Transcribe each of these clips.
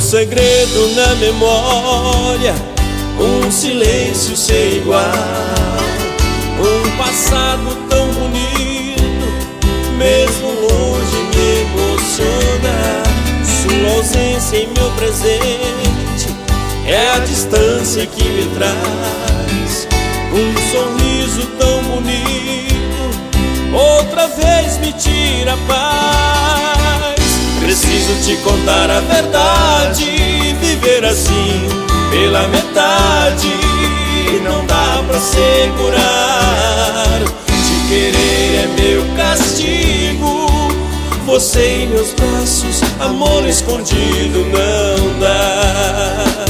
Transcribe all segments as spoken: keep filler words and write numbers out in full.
segredo na memória, um silêncio sem igual, um passado tão bonito, mesmo longe me emociona. Sua ausência em meu presente é a distância que me traz um sorriso tão bonito, outra vez me tira a paz. Preciso te contar a verdade, viver assim pela metade não dá pra segurar. Te querer é meu castigo, você em meus braços, amor escondido não dá.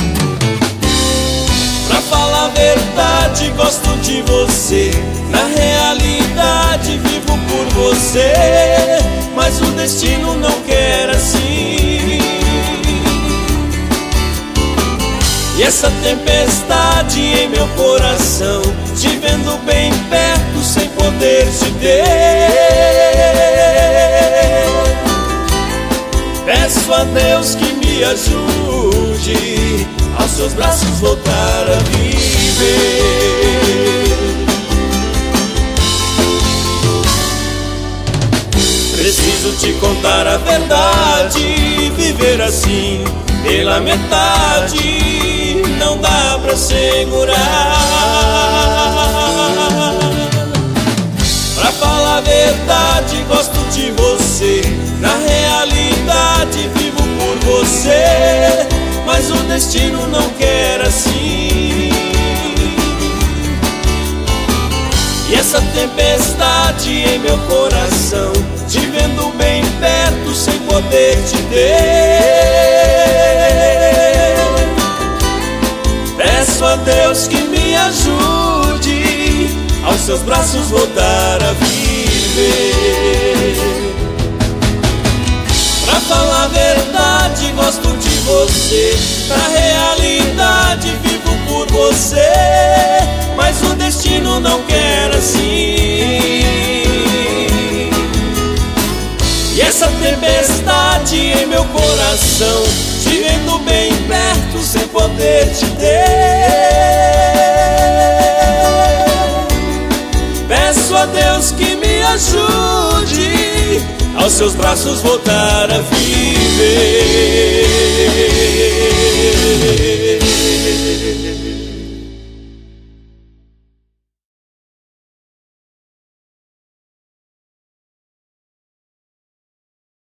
Pra falar a verdade, gosto de você, na realidade vivo por você, mas o destino não quer assim. E essa tempestade em meu coração, te vendo bem perto sem poder te ter. Peço a Deus que me ajude, aos seus braços voltar a viver. Preciso te contar a verdade, viver assim pela metade não dá pra segurar. Pra falar a verdade, gosto de você, na realidade vivo por você, mas o destino não quer assim. E essa tempestade em meu coração, te vendo bem perto sem poder te ter. Peço a Deus que me ajude, aos seus braços voltar a viver. Pra falar a verdade, gosto de você, na realidade vivo por você, mas o destino não quer assim. E essa tempestade em meu coração, te vendo bem perto sem poder te ter. Peço a Deus que me ajude, aos seus braços voltar a viver.